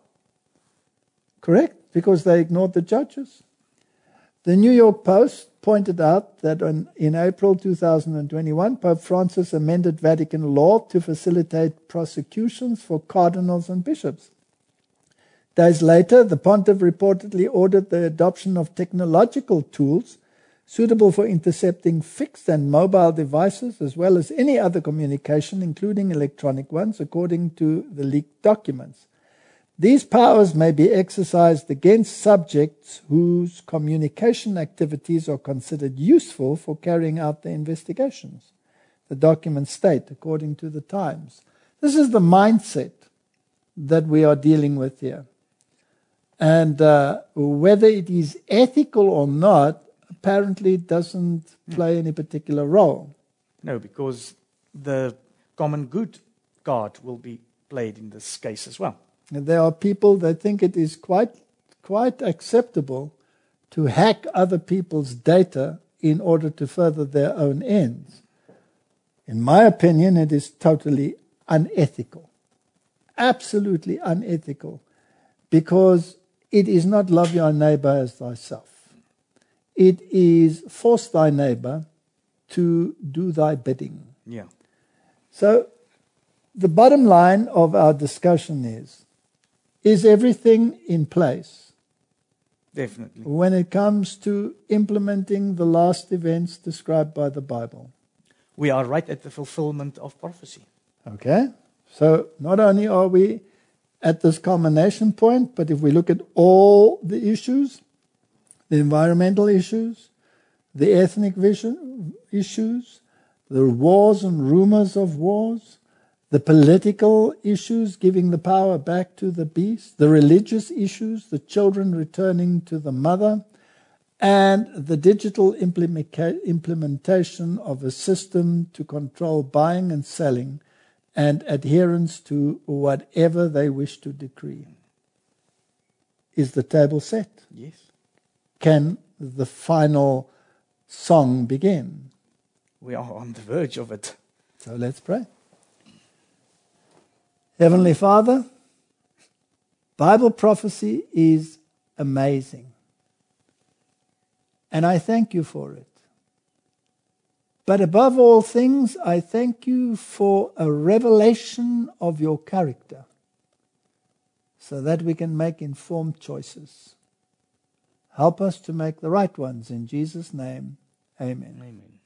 Correct, because they ignored the judges. The New York Post pointed out that in April 2021, Pope Francis amended Vatican law to facilitate prosecutions for cardinals and bishops. Days later, the pontiff reportedly ordered the adoption of technological tools suitable for intercepting fixed and mobile devices, as well as any other communication, including electronic ones, according to the leaked documents. These powers may be exercised against subjects whose communication activities are considered useful for carrying out the investigations. The documents state, according to the Times. This is the mindset that we are dealing with here. And whether it is ethical or not, apparently doesn't play any particular role. No, because the common good card will be played in this case as well. And there are people that think it is quite acceptable to hack other people's data in order to further their own ends. In my opinion, it is totally unethical. Absolutely unethical. Because it is not love your neighbor as thyself. It is force thy neighbor to do thy bidding. Yeah. So the bottom line of our discussion is everything in place? Definitely. When it comes to implementing the last events described by the Bible. We are right at the fulfillment of prophecy. Okay? So not only are we at this culmination point, but if we look at all the issues, the environmental issues, the ethnic issues, the wars and rumors of wars, the political issues, giving the power back to the beast, the religious issues, the children returning to the mother, and the digital implementation of a system to control buying and selling and adherence to whatever they wish to decree. Is the table set? Yes. Can the final song begin? We are on the verge of it. So let's pray. Heavenly Father, Bible prophecy is amazing. And I thank you for it. But above all things, I thank you for a revelation of your character so that we can make informed choices. Help us to make the right ones. In Jesus' name, amen. Amen.